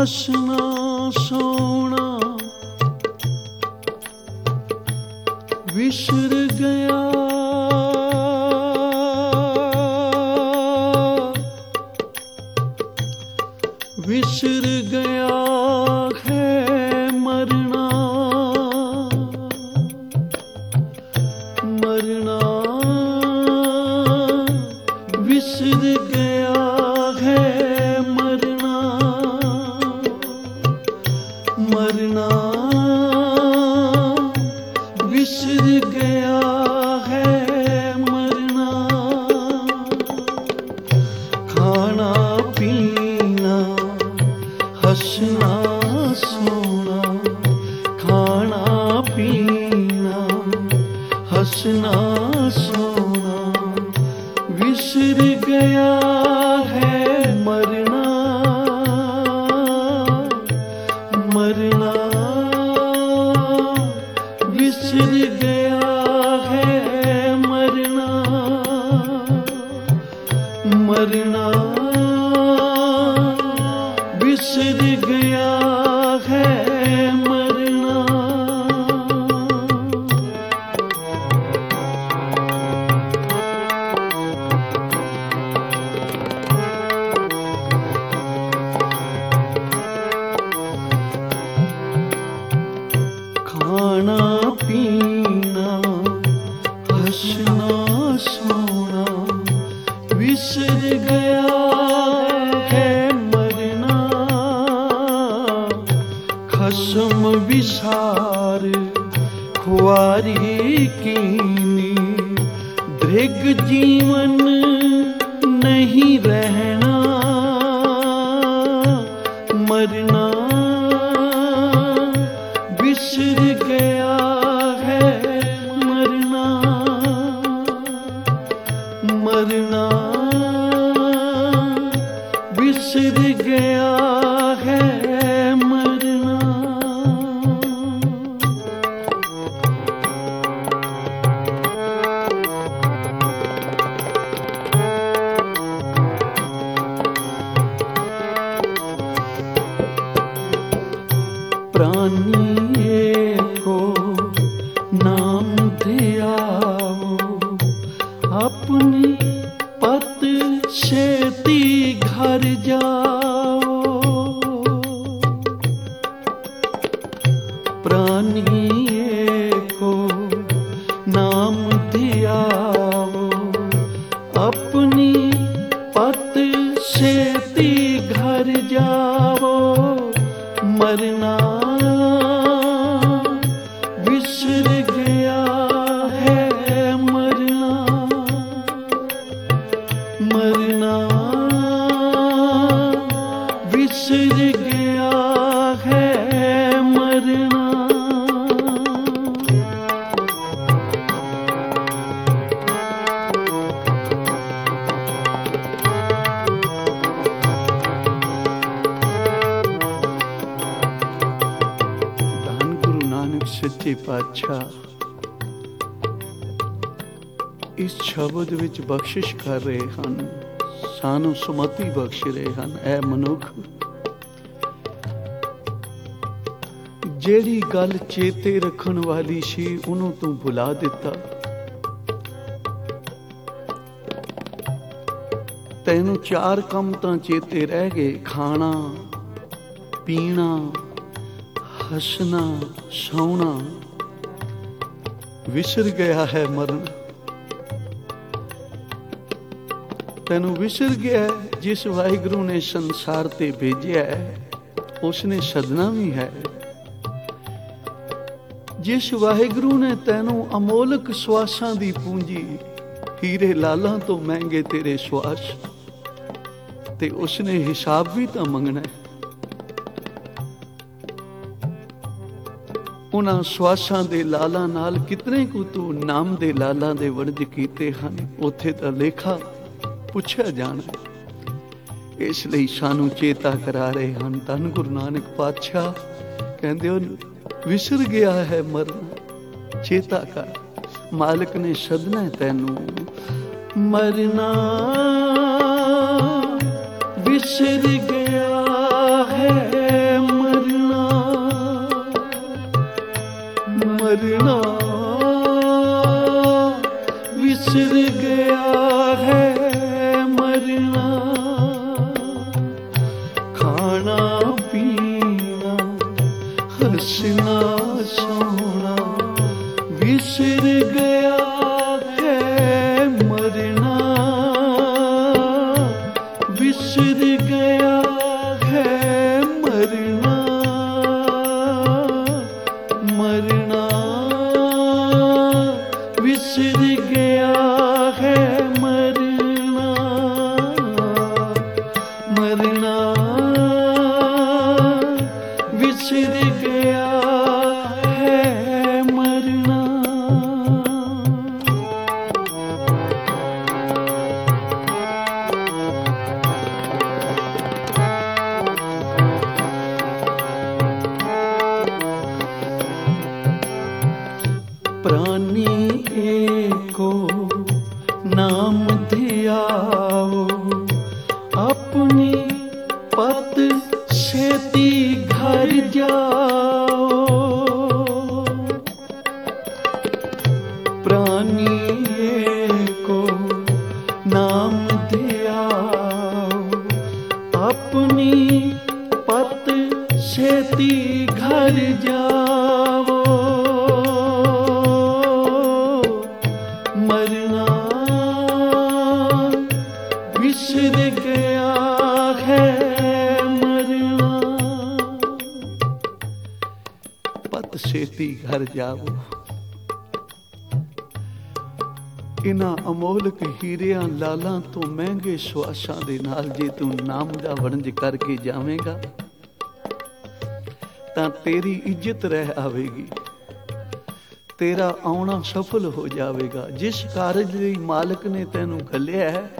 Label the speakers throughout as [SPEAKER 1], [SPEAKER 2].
[SPEAKER 1] हंसना सोना विसर गया, विसर गया है मरना, मरना विसर गया है मरना, मरना विसर गया है मरना। खाना पीना हंसना सोना, खाना पीना हंसना सोना विसर गया है मरना, मरना विसर गया है मरना, मरना विसर गया है मरना। खाना पीना हंसना सोना विसर गया है मरना। खसम विसार खुआरी कीनी, दृग जीवन नहीं रहना, मरना विसर गया है मरना, मरना विसर गया है मरना। प्राणी को नाम धियाओ, अपनी पत सेती घर जाओ। प्राणी को नाम धियाओ, अपनी पत सेती घर जाओ। मरना विसर गया है मरना, मरना विसर गया है मरना। सच्चे पातशाह इस शब्द विच बख्शिश कर रहे हैं, सानू सुमति बख्श रहे हैं। ऐ मनुख, जेड़ी गल चेते रखन वाली सी उन्हों तू भुला दिता। तैनू चार कम तां चेते रह गए, खाना पीना हंसना सोना विसर गया है मरना। तैनू विसर गया है जिस वाहिगुरु ने संसार ते भेजिया है, उसने सदना भी है। जिस वाहिगुरु ने तैनू अमोलक श्वासां दी पूंजी, हीरे लालां तो महंगे तेरे श्वास, ते उसने हिसाब भी तो मंगना है। उन्हां श्वासां दे लालां नाल कितने को तू नाम दे लालां दे वणज कीते हन, उत्थे तां लेखा पुछया जाना। इसलिए सानू चेता करा रहे हैं। धन गुरु नानक पातशाह कहंदे विसर गया है मरना, चेता कर मालिक ने सदना तैनू। मरना विसर गया है मरना विसर गया है मरना, खाना पीना हंसना सोना विसर गया है मरना, विसर गया है मरना, मरना विसर गया है मरना, मरना विसर गया है मरना। प्राणी एको नाम धियाओ, अपनी पत सेती घर जाओ, प्राणी एको नाम धियाओ, अपनी पत सेती घर जाओ, मरना विसर गया है मरना। पत सेती घर जाओ, इन्हां अमोलक हीरियां लालां तो महंगे सुआसां दे नाल जे तू नाम दा वणज करके जावेंगा तां तेरी इज्जत रह आवेगी, तेरा आउणा सफल हो जाएगा। जिस कारज ਲਈ मालिक ने तैनू घल्लिया है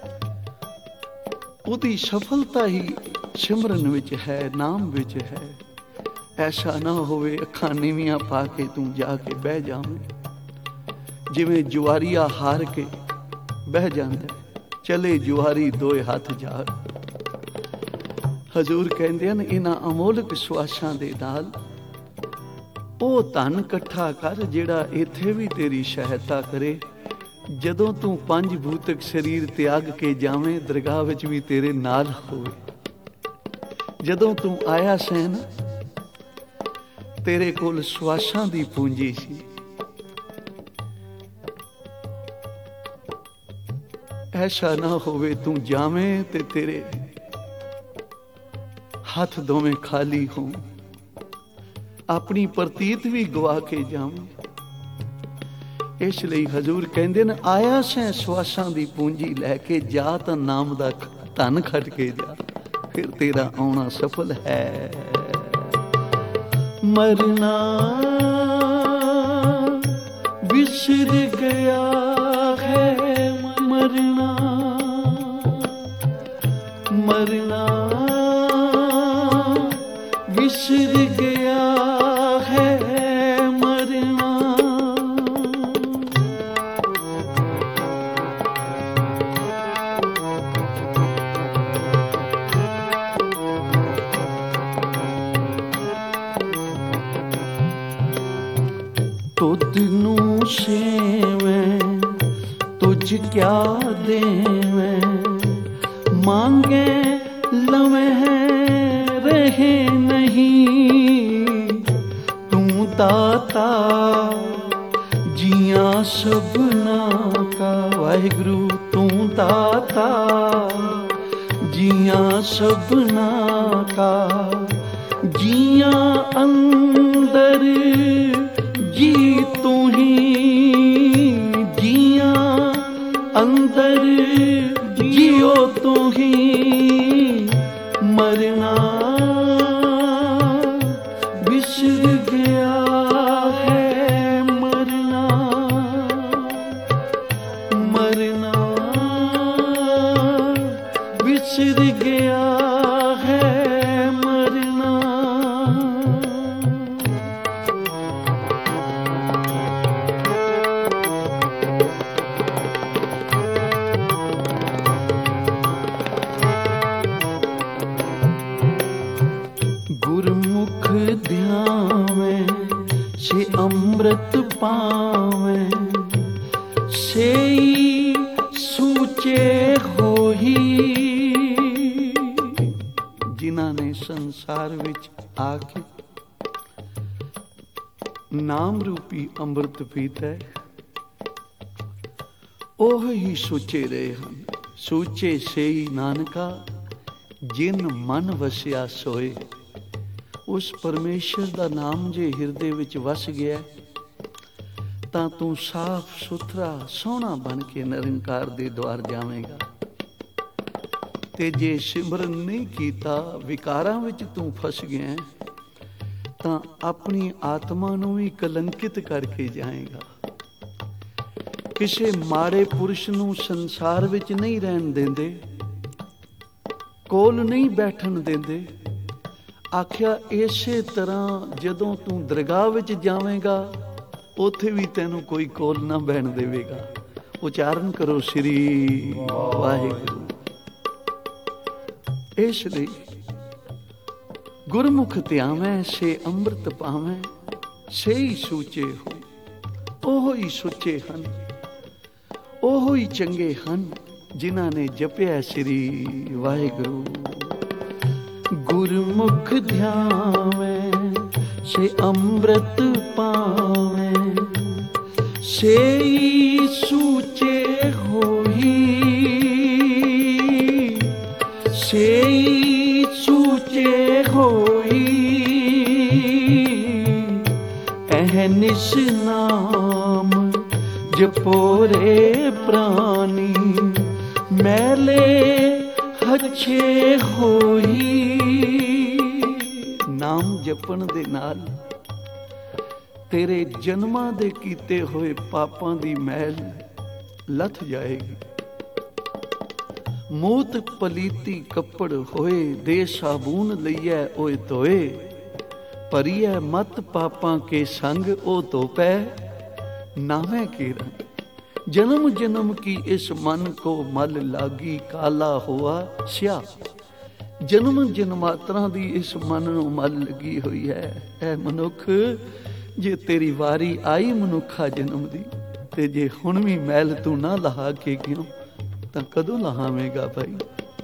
[SPEAKER 1] ਉਹਦੀ सफलता ही सिमरन विच है, नाम विच है। ऐसा ना होवे अखां नीवियां पा के तू जाके बह जावे, जिवें जुआरिया हार के बह जांदा चले जुआरी दोए हथ जाग। हजूर कहंदे हन इन्हां अमोलक सुआसां दे नाल ਉਹ ਧਨ ਇਕੱਠਾ ਕਰ ਜਿਹੜਾ ਇੱਥੇ ਵੀ ਤੇਰੀ ਸਹਾਇਤਾ ਕਰੇ, ਜਦੋਂ ਤੂੰ ਪੰਜ ਭੂਤਕ ਸਰੀਰ ਤਿਆਗ ਕੇ ਜਾਵੇਂ ਦਰਗਾਹ ਵਿੱਚ ਵੀ ਤੇਰੇ ਨਾਲ ਹੋਵੇ। ਜਦੋਂ ਤੂੰ ਆਇਆ ਸੈਨ ਤੇਰੇ ਕੋਲ ਸਵਾਸਾਂ ਦੀ ਪੂੰਜੀ ਸੀ, ਐਸਾ ਨਾ ਹੋਵੇ ਤੂੰ ਜਾਵੇਂ ਤੇ ਤੇਰੇ ਹੱਥ ਦੋਵੇਂ ਖਾਲੀ ਹੋਣ, अपनी प्रतीत भी गवा के जावे। इसलिए हजूर कहते हैं आया सै सुआसां दी पूंजी लैके जा तां नाम दा धन खट के जा, फिर तेरा आना सफल है। मरना विसर गया है मरना, मरना विसर गया है मरना। तुद नू सेवें तुझ क्या देवें, मांगे लवें रहे नहीं, तू दाता जिया सबना का। वाहिगुरु तू दाता जिया सबना का, जिया अंदर जी तू ही, जिया अंदर जियो तू ही, मरना विसर गया है मरना, मरना विसर गया है मरना। सेई सूचे होही। जिन्हां ने संसार विच आके नाम रूपी ਅੰਮ੍ਰਿਤ ਪੀਤਾ ਉਹ ਹੀ ਸੁੱਚੇ ਰਹੇ ਹਨ। ਸੂਚੇ ਸੇਈ ਨਾਨਕਾ ਜਿਨ ਮਨ ਵਸਿਆ ਸੋਏ। ਉਸ ਪਰਮੇਸ਼ਰ ਦਾ ਨਾਮ ਜੇ ਹਿਰਦੇ ਵਿੱਚ ਵਸ ਗਿਆ ਤਾਂ ਤੂੰ ਸਾਫ਼ ਸੁਥਰਾ ਸੋਹਣਾ ਬਣ ਕੇ ਨਿਰੰਕਾਰ ਦੇ ਦੁਆਰ ਜਾਵੇਂਗਾ। ਤੇ ਜੇ ਸਿਮਰਨ ਨਹੀਂ ਕੀਤਾ, ਵਿਕਾਰਾਂ ਵਿੱਚ ਤੂੰ ਫਸ ਗਿਆ ਤਾਂ ਆਪਣੀ ਆਤਮਾ ਨੂੰ ਵੀ ਕਲੰਕਿਤ ਕਰਕੇ ਜਾਏਗਾ। ਕਿਸੇ ਮਾੜੇ ਪੁਰਸ਼ ਨੂੰ ਸੰਸਾਰ ਵਿੱਚ ਨਹੀਂ ਰਹਿਣ ਦਿੰਦੇ, ਕੋਲ ਨਹੀਂ ਬੈਠਣ ਦਿੰਦੇ। ਆਖਿਆ ਇਸੇ ਤਰ੍ਹਾਂ ਜਦੋਂ ਤੂੰ ਦਰਗਾਹ ਵਿੱਚ ਜਾਵੇਂਗਾ ਉੱਥੇ ਵੀ ਤੈਨੂੰ ਕੋਈ ਕੋਲ ਨਾ ਬਹਿਣ ਦੇਵੇਗਾ। ਉਚਾਰਨ ਕਰੋ ਸ੍ਰੀ ਵਾਹਿਗੁਰੂ। ਇਸ ਲਈ ਗੁਰਮੁਖ ਧਿਆਵੈ ਸੇ ਅੰਮ੍ਰਿਤ ਪਾਵੈ, ਸੇਈ ਸੂਚੇ ਹੋ। ਉਹੋ ਹੀ ਸੁੱਚੇ ਹਨ, ਉਹੋ ਹੀ ਚੰਗੇ ਹਨ ਜਿਨ੍ਹਾਂ ਨੇ ਜਪਿਆ ਸ੍ਰੀ ਵਾਹਿਗੁਰੂ। ਗੁਰਮੁਖ ਧਿਆਵੈ ਸੇ ਅੰਮ੍ਰਿਤ ਪਾਵੈ, ਸੇਈ ਸੂਚੇ ਹੋਈ। ਸੇਈ ਸੂਚੇ ਹੋਈ। ਅਹਨਿਸ ਨਾਮ ਜਪੋਰੇ ਪ੍ਰਾਨੀ, ਮੈਲੇ ਹੱਛੇ ਹੋਈ। ਨਾਮ ਜਪਣ ਦੇ ਨਾਲ ਤੇਰੇ ਜਨਮਾਂ ਦੇ ਕੀਤੇ ਹੋਏ ਪਾਪਾਂ ਦੀ ਮੈਲ ਲੱਥ ਜਾਏਗੀ। ਮੂਤ ਪਲੀਤੀ ਕੱਪੜ ਹੋਏ, ਦੇ ਸਾਬੂਨ ਲਈਐ ਓਏ ਧੋਏ। ਭਰੀਐ ਮਤ ਪਾਪਾਂ ਕੇ ਸੰਗ, ਉਹ ਧੋਪੈ नामे कीरन। जन्म जन्म की इस मन को मल लागी, काला हुआ स्याह। जन्म जन्मात्रा दी इस मन नूं मल लगी हुई है। ऐ मनुख, जे तेरी वारी आई मनुखा जन्म दी, ते जे हुण भी मैल तू ना लहा के क्यों, तां कदों लहावेगा भाई?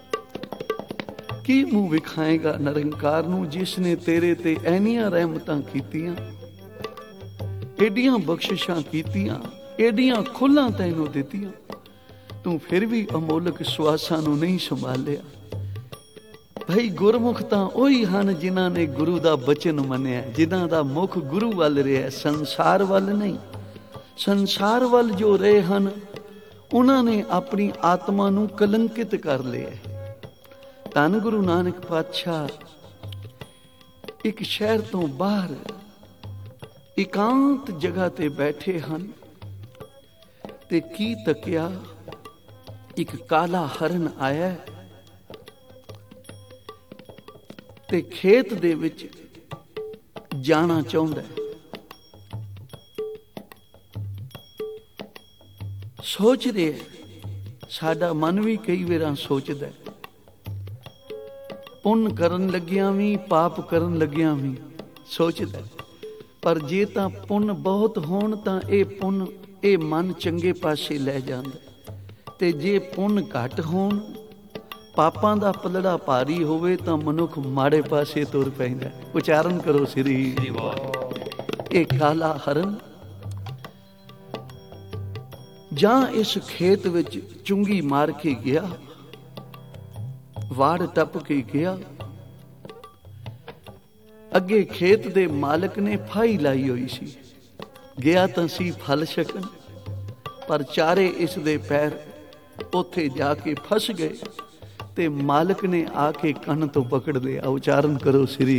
[SPEAKER 1] की मूँह विखाएगा निरंकार नूं जिसने तेरे ते ऐनियां रहमतां कीतियां, एडियां बख्शिशां कीतियां, एडियां खुल्लां तैनूं दित्तियां, तूं फिर भी अमोलक सुआसां नूं नहीं संभालिया। भाई गुरमुख तां ओही हन जिन्हां ने गुरु दा बचन मन्निया, जिन्हां दा मुख गुरु वल रिहा, संसार वल नहीं। संसार वल जो रहे हन उन्हां ने अपनी आत्मा नूं कलंकित कर लिया। धन गुरु नानक पातशाह एक शहर तो बाहर इकांत जगह ते बैठे हन ते की तकिया, एक काला हरन आया ते खेत दे विच जाना चाहुंदा है। सोच रहे साडा मन भी कई बार सोचदा है, पुण्य करन लगिया भी पाप करन लगिया भी सोचदा है। पर जे तां पुण्य बहुत होण तां ये पुण्य ये मन चंगे पासे लै जांदा, ते जे पुण्य घट होण, पापां दा पलड़ा भारी होवे तां मनुख माड़े पासे तुर पैंदा। उचारण करो श्री। ये काला हरन जां इस खेत विच चुंगी मार के गया, वाड़ टप के गया। अगे खेत दे मालिक ने फाई लाई हुई सी, गया तां सी फल छकन, पर चारे इस दे पैर उत्थे जाके फस गए ते मालिक ने आके कन तो पकड़ लिया। उचारण करो श्री।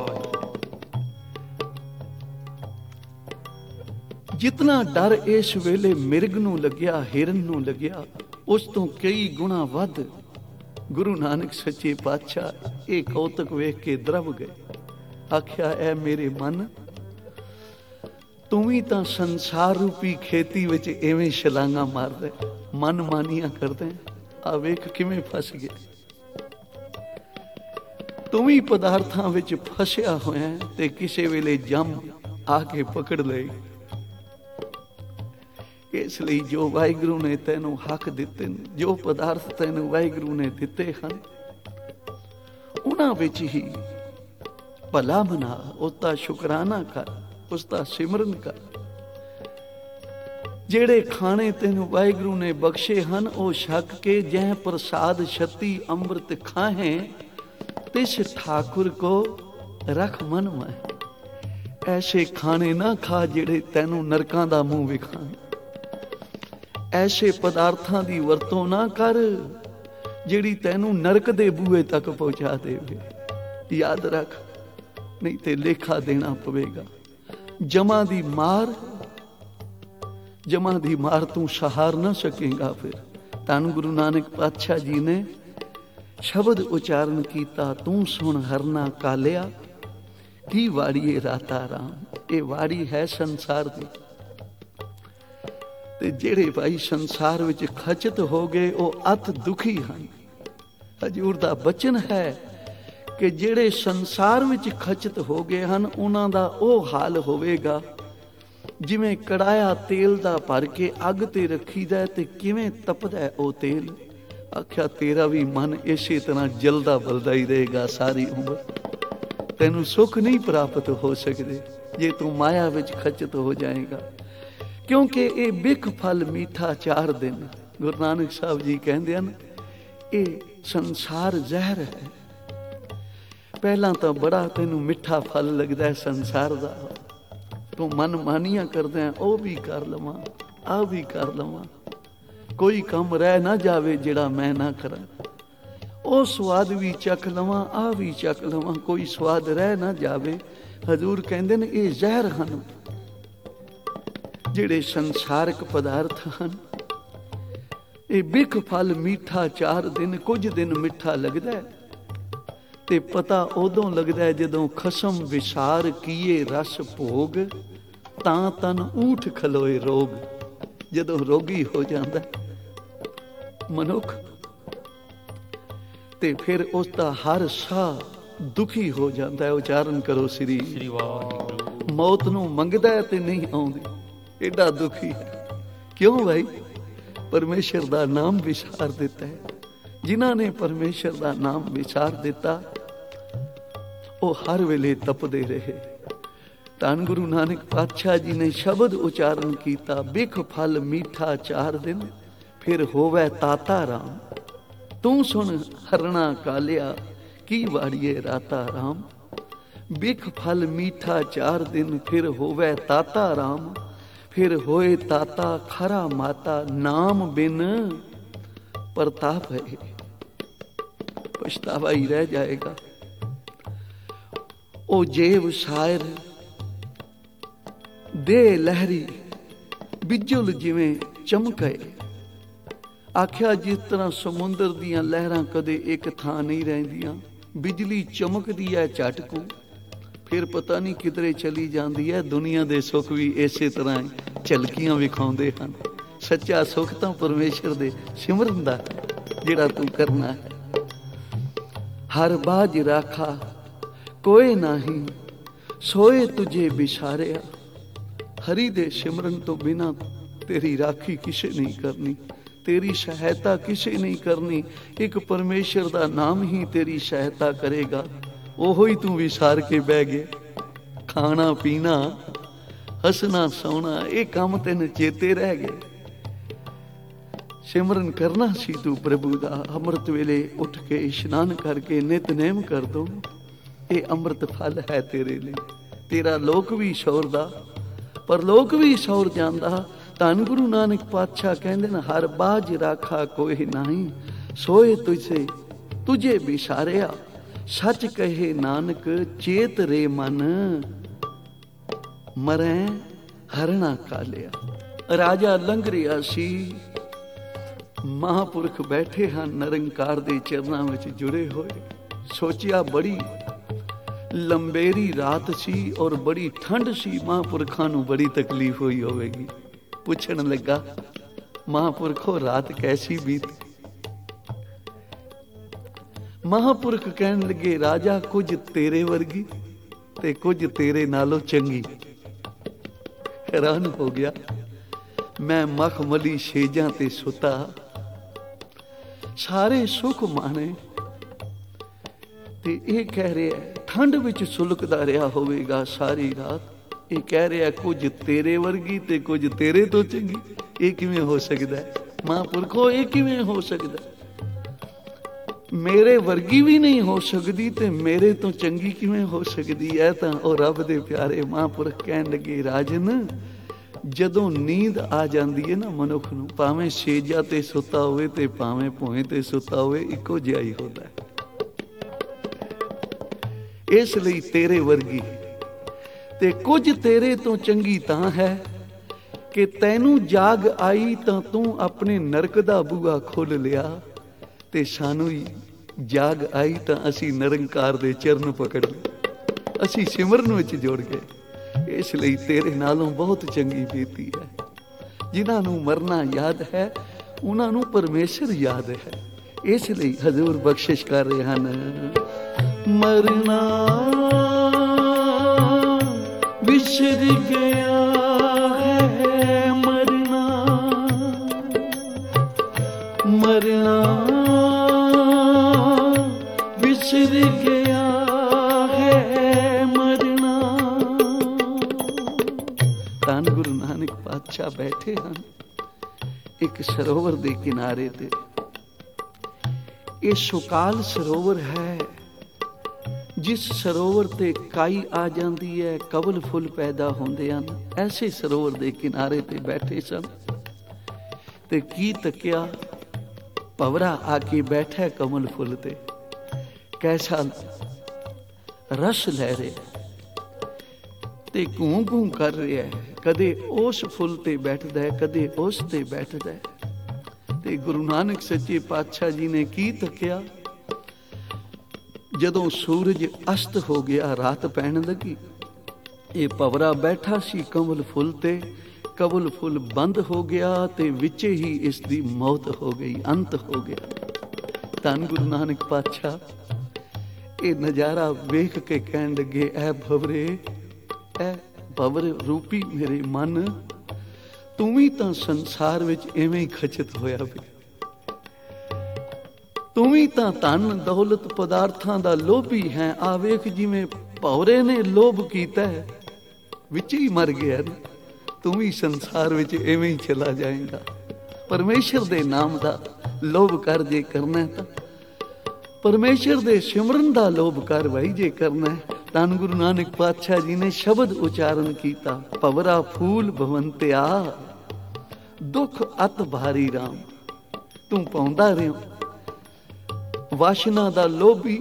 [SPEAKER 1] जितना डर इस वेले मिर्ग नूं लग्या, हिरन नूं लग्या, उस तो कई गुणा वध गुरु नानक सच्चे पातशाह ये कौतक वेख के द्रव गए। आख्या ऐ मेरे मन, तू भी तां संसार रूपी खेती विच इवें छलांगा मारदा, मन मानियां करदा। आ वेख किवें फस गया। तू भी पदार्थां विच फसिया होया ते किसे वेले जम आके पकड़ ले। ਇਸ ਲਈ ਜੋ ਵਾਹਿਗੁਰੂ ਨੇ ਤੈਨੂੰ ਹੱਕ ਦਿੱਤੇ ਨੇ, ਜੋ ਪਦਾਰਥ ਤੈਨੂੰ ਵਾਹਿਗੁਰੂ ਨੇ ਦਿੱਤੇ ਹਨ, ਉਹਨਾਂ ਵਿੱਚ ਹੀ ਭਲਾ ਮਨਾ, ਉਸਦਾ ਸ਼ੁਕਰਾਨਾ ਕਰ, ਉਸਦਾ ਸਿਮਰਨ ਕਰ। ਜਿਹੜੇ ਖਾਣੇ ਤੈਨੂੰ ਵਾਹਿਗੁਰੂ ਨੇ ਬਖਸ਼ੇ ਹਨ, ਉਹ ਛਕ ਕੇ ਜਹ ਪ੍ਰਸਾਦ ਛਤੀ ਅੰਮ੍ਰਿਤ ਖਾਹੇ, ਤਿਸ ਠਾकुर को रख मन में। ऐसे खाने ना खा ਜਿਹੜੇ ਤੈਨੂੰ ਨਰਕਾਂ ਦਾ ਮੂੰਹ ਵਿਖਾਣ। ਐਸੇ ਪਦਾਰਥਾਂ ਦੀ ਵਰਤੋਂ ਨਾ ਕਰ ਜਿਹੜੀ ਤੈਨੂੰ ਨਰਕ ਦੇ ਬੂਹੇ ਤੱਕ ਪਹੁੰਚਾ ਦੇਵੇ। ਯਾਦ ਰੱਖ, ਨਹੀਂ ਤੇ ਲੇਖਾ ਦੇਣਾ ਪਵੇਗਾ। ਜਮਾਂ ਦੀ ਮਾਰ ਤੂੰ ਸਹਾਰ ਨਾ ਸਕੇਗਾ। ਫਿਰ ਧੰਨ ਗੁਰੂ ਨਾਨਕ ਪਾਤਸ਼ਾਹ ਜੀ ਨੇ ਸ਼ਬਦ ਉਚਾਰਨ ਕੀਤਾ, ਤੂੰ ਸੁਣ ਹਰਨਾ ਕਾਲਿਆ ਕੀ ਵਾੜੀਏ ਰਾਤਾ ਰਾਮ। ਇਹ ਵਾੜੀ ਹੈ ਸੰਸਾਰ ਦੀ। ਤੇ ਜਿਹੜੇ ਭਾਈ ਸੰਸਾਰ ਵਿੱਚ ਖਚਤ ਹੋ ਗਏ ਉਹ ਅਤ ਦੁਖੀ ਹਨ। ਹਜ਼ੂਰ ਦਾ ਬਚਨ ਹੈ ਕਿ ਜਿਹੜੇ ਸੰਸਾਰ ਵਿੱਚ ਖਚਤ ਹੋ ਗਏ ਹਨ, ਉਹਨਾਂ ਦਾ ਉਹ ਹਾਲ ਹੋਵੇਗਾ ਜਿਵੇਂ ਕੜਾਇਆ ਤੇਲ ਦਾ ਭਰ ਕੇ ਅੱਗ ਤੇ ਰੱਖੀਦਾ ਤੇ ਕਿਵੇਂ ਤਪਦਾ ਉਹ ਤੇਲ। ਆਖਿਆ ਤੇਰਾ ਵੀ ਮਨ ਇਸੇ ਤਰ੍ਹਾਂ ਜਲਦਾ ਬਲਦਾ ਹੀ ਰਹੇਗਾ ਸਾਰੀ ਉਮਰ। ਤੈਨੂੰ ਸੁੱਖ ਨਹੀਂ ਪ੍ਰਾਪਤ ਹੋ ਸਕਦੇ ਜੇ ਤੂੰ ਮਾਇਆ ਵਿੱਚ ਖਚਤ ਹੋ ਜਾਏਗਾ, ਕਿਉਂਕਿ ਇਹ ਬਿਖ ਫਲ ਮੀਠਾ 4 ਦਿਨ। ਗੁਰੂ ਨਾਨਕ ਸਾਹਿਬ ਜੀ ਕਹਿੰਦੇ ਹਨ ਇਹ ਸੰਸਾਰ ਜ਼ਹਿਰ ਹੈ। ਪਹਿਲਾਂ ਤਾਂ ਬੜਾ ਤੈਨੂੰ ਮਿੱਠਾ ਫਲ ਲੱਗਦਾ ਸੰਸਾਰ ਦਾ, ਤੂੰ ਮਨ ਮਾਨੀਆਂ ਕਰਦਾ, ਉਹ ਵੀ ਕਰ ਲਵਾਂ, ਆਹ ਵੀ ਕਰ ਲਵਾਂ, ਕੋਈ ਕੰਮ ਰਹਿ ਨਾ ਜਾਵੇ ਜਿਹੜਾ ਮੈਂ ਨਾ ਕਰਾਂ, ਉਹ ਸਵਾਦ ਵੀ ਚੱਕ ਲਵਾਂ, ਆਹ ਵੀ ਚੱਕ ਲਵਾਂ, ਕੋਈ ਸਵਾਦ ਰਹਿ ਨਾ ਜਾਵੇ। ਹਜ਼ੂਰ ਕਹਿੰਦੇ ਨੇ ਇਹ ਜ਼ਹਿਰ ਹਨ ਜਿਹੜੇ ਸੰਸਾਰਕ ਪਦਾਰਥ ਹਨ। ਇਹ ਬਿਖ ਫਲ ਮੀਠਾ 4 ਦਿਨ, ਕੁਝ ਦਿਨ ਮਿੱਠਾ ਲੱਗਦਾ ਤੇ ਪਤਾ ਉਦੋਂ ਲੱਗਦਾ ਜਦੋਂ ਖਸਮ ਵਿਸਾਰ ਕੀਏ ਰਸ ਭੋਗ, ਤਾਂ ਤਨ ਊਠ ਖਲੋਏ ਰੋਗ। ਜਦੋਂ ਰੋਗੀ ਹੋ ਜਾਂਦਾ ਮਨੁੱਖ ਤੇ ਫਿਰ ਉਸ ਦਾ ਹਰ ਸਾਹ ਦੁਖੀ ਹੋ ਜਾਂਦਾ ਹੈ। ਉਚਾਰਨ ਕਰੋ ਸ੍ਰੀ ਵਾਹਿਗੁਰੂ। ਮੌਤ ਨੂੰ ਮੰਗਦਾ ਤੇ ਨਹੀਂ ਆਉਂਦੀ, ਏਡਾ ਦੁਖੀ ਹੈ। ਕਿਉਂ ਭਾਈ? ਪਰਮੇਸ਼ਰ ਦਾ ਨਾਮ ਵਿਸਾਰ ਦਿੱਤਾ ਹੈ। ਜਿਨ੍ਹਾਂ ਨੇ ਪਰਮੇਸ਼ਰ ਦਾ ਨਾਮ ਵਿਸਾਰ ਦਿੱਤਾ ਉਹ ਹਰ ਵੇਲੇ ਤਪਦੇ ਰਹੇ। ਧੰਨ ਗੁਰੂ ਨਾਨਕ ਪਾਤਸ਼ਾਹ ਜੀ ਨੇ ਸ਼ਬਦ ਉਚਾਰਨ ਕੀਤਾ, ਬਿਖ ਫਲ ਮੀਠਾ 4 ਦਿਨ, ਫਿਰ ਹੋਵੇ ਤਾਤਾ ਰਾਮ। ਤੂੰ ਸੁਣ ਹਰਣਾ ਕਾਲਿਆ ਕੀ ਵਾੜੀਏ ਰਾਤਾ ਰਾਮ। ਬਿਖ ਫਲ ਮੀਠਾ 4 ਦਿਨ, ਫਿਰ ਹੋਵੇ ਤਾਤਾ ਰਾਮ। ਫਿਰ ਹੋਏ ਤਾਤਾ ਖਰਾ ਮਾਤਾ, ਨਾਮ ਬਿਨ ਪ੍ਰਤਾਪ ਹੈ। ਪਛਤਾਵਾ ਹੀ ਰਹਿ ਜਾਏਗਾ। ਉਹ ਜੇਵ ਸ਼ਾਇਰ ਦੇ ਲਹਿਰੀ ਬਿਜੁਲ ਜਿਵੇਂ ਚਮਕੇ। ਆਖਿਆ ਜਿਸ ਤਰ੍ਹਾਂ ਸਮੁੰਦਰ ਦੀਆਂ ਲਹਿਰਾਂ ਕਦੇ ਇੱਕ ਥਾਂ ਨਹੀਂ ਰਹਿੰਦੀਆਂ, ਬਿਜਲੀ ਚਮਕਦੀ ਹੈ ਝਟਕੂ, ਫਿਰ ਪਤਾ ਨਹੀਂ ਕਿਧਰੇ ਚਲੀ ਜਾਂਦੀ ਹੈ। ਦੁਨੀਆ ਦੇ ਸੁੱਖ ਵੀ ਇਸੇ ਤਰ੍ਹਾਂ ਝਲਕੀਆਂ ਵਿਖਾਉਂਦੇ ਹਨ। ਸੱਚਾ ਸੁੱਖ ਤਾਂ ਪਰਮੇਸ਼ਰ ਦੇ ਸਿਮਰਨ ਦਾ ਜਿਹੜਾ ਤੂੰ ਕਰਨਾ ਹੈ। ਹਰ ਬਾਝ ਰਾਖਾ ਕੋਈ ਨਹੀਂ, ਸੋਏ ਤੁਝੇ ਵਿਸਾਰਿਆ। ਹਰੀ ਦੇ ਸਿਮਰਨ ਤੋਂ ਬਿਨਾਂ ਤੇਰੀ ਰਾਖੀ ਕਿਸੇ ਨਹੀਂ ਕਰਨੀ, ਤੇਰੀ ਸਹਾਇਤਾ ਕਿਸੇ ਨਹੀਂ ਕਰਨੀ। ਇੱਕ ਪਰਮੇਸ਼ਰ ਦਾ ਨਾਮ ਹੀ ਤੇਰੀ ਸਹਾਇਤਾ ਕਰੇਗਾ। ਉਹੋ ਹੀ ਤੂੰ ਵਿਸਾਰ ਕੇ ਬਹਿ ਗਏ। ਖਾਣਾ ਪੀਣਾ, ਹੱਸਣਾ ਸੌਣਾ, ਇਹ ਕੰਮ ਤੈਨੂੰ ਚੇਤੇ ਰਹਿ ਗਏ। ਸਿਮਰਨ ਕਰਨਾ ਸੀ ਤੂੰ ਪ੍ਰਭੂ ਦਾ। ਅੰਮ੍ਰਿਤ ਵੇਲੇ ਉੱਠ ਕੇ ਇਸ਼ਨਾਨ ਕਰਕੇ ਨਿਤਨੇਮ ਕਰ ਦੋ। ਇਹ ਅੰਮ੍ਰਿਤ ਫਲ ਹੈ ਤੇਰੇ ਲਈ। ਤੇਰਾ ਲੋਕ ਵੀ ਸੌਰਦਾ, ਪਰ ਲੋਕ ਵੀ ਸੌਰ ਜਾਂਦਾ। ਧੰਨ ਗੁਰੂ ਨਾਨਕ ਪਾਤਸ਼ਾਹ ਕਹਿੰਦੇ ਨੇ ਹਰ ਬਾਝ ਰਾਖਾ ਕੋਈ ਨਹੀਂ, ਸੋਏ ਤੁਝੇ ਵਿਸਾਰਿਆ। ਸੱਚ ਕਹੇ ਨਾਨਕ ਚੇਤ ਰੇ ਮਨ, ਮਰੈ ਹਰਣਾ ਕਾਲਿਆ। ਰਾਜਾ ਲੰਘ ਰਿਹਾ ਸੀ, ਮਹਾਂਪੁਰਖ ਬੈਠੇ ਹਨ ਨਿਰੰਕਾਰ ਦੇ ਚਰਨਾਂ ਵਿੱਚ ਜੁੜੇ ਹੋਏ। ਸੋਚਿਆ ਬੜੀ ਲੰਬੇਰੀ ਰਾਤ ਸੀ ਔਰ ਬੜੀ ਠੰਡ ਸੀ, ਮਹਾਂਪੁਰਖਾਂ ਨੂੰ ਬੜੀ ਤਕਲੀਫ ਹੋਈ ਹੋਵੇਗੀ। ਪੁੱਛਣ ਲੱਗਾ, ਮਹਾਂਪੁਰਖੋ ਰਾਤ ਕੈਸੀ ਬੀਤੀ? ਮਹਾਂਪੁਰਖ ਕਹਿਣ ਲੱਗੇ, ਰਾਜਾ ਕੁਝ ਤੇਰੇ ਵਰਗੀ ਤੇ ਕੁਝ ਤੇਰੇ ਨਾਲੋਂ ਚੰਗੀ। ਹੈਰਾਨ ਹੋ ਗਿਆ। मैं मखमली छेजां ते सुता, सारे सुख माने। ते ये कह रहा है ठंड विच सुलकदा रहा होवेगा सारी रात। ये कह रहा कुछ तेरे वर्गी ते कुछ तेरे तो चंगी। ये किवें हो सकदा है महापुरखो, ये किवें हो सकदा है? मेरे वर्गी भी नहीं हो सकती ते मेरे तो चंगी किवें हो सकती है? तां ओ रब दे प्यारे महापुरख कहन लगे राजन, जदों नींद आ जाती है ना मनुख नूं, भावें सेजा ते सुता होवे ते भावें भोए ते सुता होवे, इक्को जिहा ही होंदा है। इसलिए तेरे वर्गी ते कुछ तेरे तो चंगी तां है कि तैनू जाग आई तां तू अपने नरक दा बूहा खोल लिया, ते सानू जाग आई तां असी निरंकार दे चरण पकड़ लए, असी सिमरन विच जुड़ गए। इसलिए तेरे नालों बहुत चंगी बीती है। जिन्हां नूं मरना याद है उन्हां नूं परमेश्वर याद है। इसलिए हजूर बख्शिश कर रहे हैं, मरना विसर गया है, मरना मरना विसर गया है, मरना। धन गुरु नानक पातशाह बैठे हैं एक सरोवर के किनारे ते। ये सुकाल सरोवर है, जिस सरोवर ते काई आ जाती है, कवल फुल पैदा होंदे हन। ऐसे सरोवर के किनारे ते बैठे सन ते की तकिया, भंवरा आके बैठा कमल फुल ते। कैसा रस लै रहा ते घूं घूं कर रहा है, कदे उस फुल ते बैठदा है, कदे उस ते बैठदा है। ते गुरु नानक सच्चे पातशाह जी ने की तकिया, जदों सूरज अस्त हो गया, रात पैण लगी, ये भंवरा बैठा सी कमल फुल ते, कमल फुल बंद हो गया ते विचे ही इसकी मौत हो गई, अंत हो गया। धन गुरु नानक पातशाह ये नज़ारा वेख के कहन लगे, ऐ भंवरे, ऐ भंवर रूपी मेरे मन, तू भी तो संसार विच इवें ही खचित होया भी, तू भी तो धन दौलत पदार्थां दा लोभी है। आ वेख जिवें भंवरे ने लोभ कीता है, विच ही मर गया ना, तू भी संसार विच इवें ही चला जाएगा। परमेश्वर दे नाम दा लोभ कर जे करना है, परमेश्वर दे सिमरन दा लोभ कर भाई जे करना है। धन गुरु नानक पातशाह जी ने शब्द उचारण किया, भंवरा फूल भवंत्या, दुख अत भारी राम। तू पाउंदा रहा वासना दा लोभी,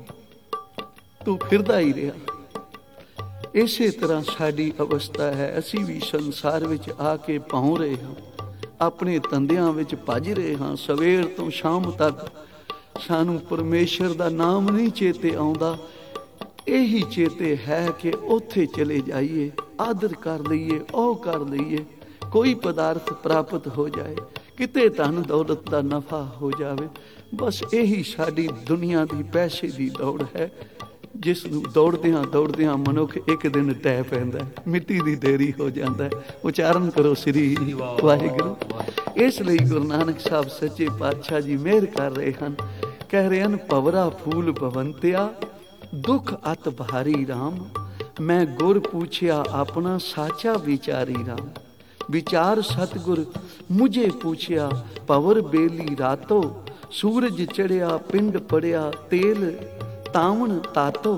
[SPEAKER 1] तू फिरदा ही रहा। इसे तरह साडी अवस्था है, असी भी संसार विच आके पाउं रहे हां, अपने धंधियां विच भज रहे हां। सवेर तो शाम तक सानू परमेश्वर दा नाम नहीं चेते आउंदा। यही चेते है कि उत्थे चले जाइए, आदर कर लईए, ओ कर लईए, कोई पदार्थ प्राप्त हो जाए, किते धन दौलत का नफा हो जाए। बस यही साडी दुनिया की पैसे की दौड़ है, जिस दौड़दियां दौड़दियां मनुख एक दिन टह पैंदा है, मिट्टी की देरी हो जाता है। उचारण करो श्री वाहिगुरू। इसलिए गुरु नानक साहब सच्चे पातशाह जी मेहर कर रहे हैं, कह रहे हैं, भंवरा फूल भवंत्या, दुख अत भारी राम। मैं गुर पूछया अपना साचा विचारी राम। विचार सतगुर मुझे पूछया, भंवर बेली रातो, सूरज चढ़िया पिंड पड़िया, तेल तावन तातो,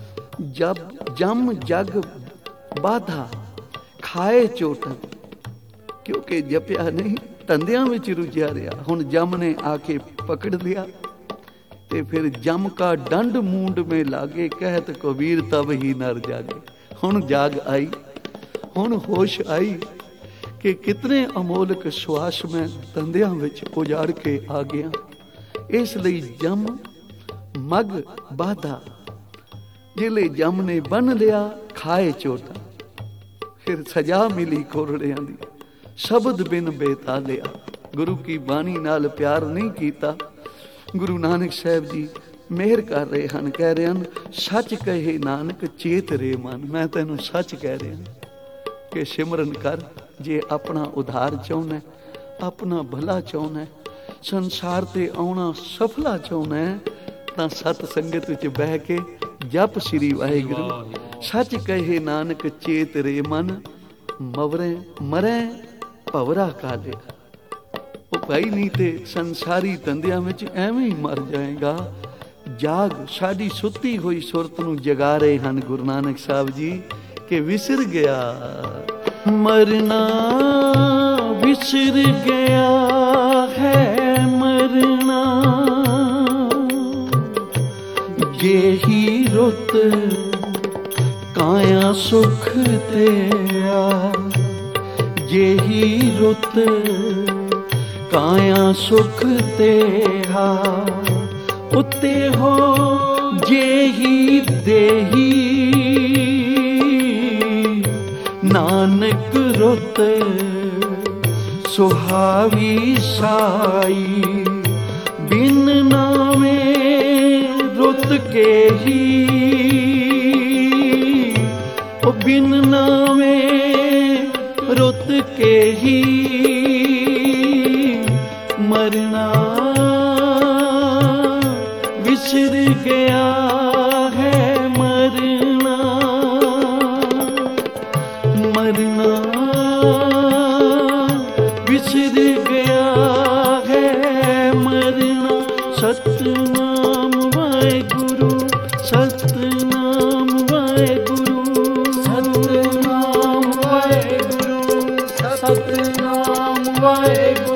[SPEAKER 1] जब जम जग बाधा खाए चोटन। क्योंकि जपिया नहीं, धंधियां विच रुझिया रहा, हुण जम ने आके पकड़ लिया ते फिर जम का डंड मूंड में लागे, कहत कबीर तब ही नर जागे। हुण जाग आई, हुण होश आई कि कितने अमोलक श्वास में धंधियां विच उजाड़ के आ गया। इसलिए जम मग बाधा, जिले जम ने बन लिया, खाए चोटा, फिर सजा मिली कोरड़ियां दी, शब्द बिन बेतालिया। गुरु की बाणी नाल प्यार नहीं कीता। गुरु नानक साहब जी मेहर कर रहे हैं, कह रहे हैं, सच कहे नानक चेत रे मन। मैं तेनों सच कह रहा कि सिमरन कर, जे अपना उधार चाहना, अपना भला चाहना, संसार ते आउणा सफला चाहना, तां सत संगत विच बह के जप श्री वाहिगुरू। सच कहे नानक चेत रे मन, मवरे मरै भवरा काले। ਉਹ ਭਾਈ ਨਹੀਂ ਤੇ ਸੰਸਾਰੀ ਧੰਦਿਆਂ ਵਿੱਚ ਐਵੇਂ ਹੀ ਮਰ ਜਾਏਗਾ। ਜਾਗ ਸਾਡੀ ਸੁੱਤੀ ਹੋਈ ਸੁਰਤ ਨੂੰ ਜਗਾ ਰਹੇ ਹਨ ਗੁਰੂ ਨਾਨਕ ਸਾਹਿਬ ਜੀ ਕਿ ਵਿਸਰ ਗਿਆ ਮਰਨਾ, ਵਿਸਰ ਗਿਆ ਹੈ ਮਰਨਾ, ਜਿਹੀ ਰੁੱਤ ਕਾਇਆ ਸੁਖ ਤੇਰਾ, ਜਿਹੀ ਰੁੱਤ ਕਾਇਆ ਸੁਖ ਤੇਹਾ, ਉੱਤੇ ਹੋ ਜਿਹੀ ਦੇਹੀ, ਨਾਨਕ ਰੁੱਤ ਸੁਹਾਵੀ ਸਾਈ, ਬਿਨ ਨਾਵੇਂ ਰੁੱਤ ਕੇਹੀ, ਉਹ ਬਿਨ ਨਾਵੇਂ ਰੁੱਤ ਕੇਹੀ, ਮਰਨਾ ਵਿਸਰ ਗਿਆ ਹੈ ਮਰਨਾ, ਮਰਨਾ ਵਿਸਰ ਗਿਆ ਹੈ ਮਰਨਾ। ਸਤਨਾਮ ਵਾਹਿਗੁਰੂ, ਸਤਨਾਮ ਵਾਹਿਗੁਰੂ, ਸਤਨਾਮ ਵਾਹਿਗੁਰੂ, ਸਤਨਾਮ ਵਾਹਿਗੁਰੂ।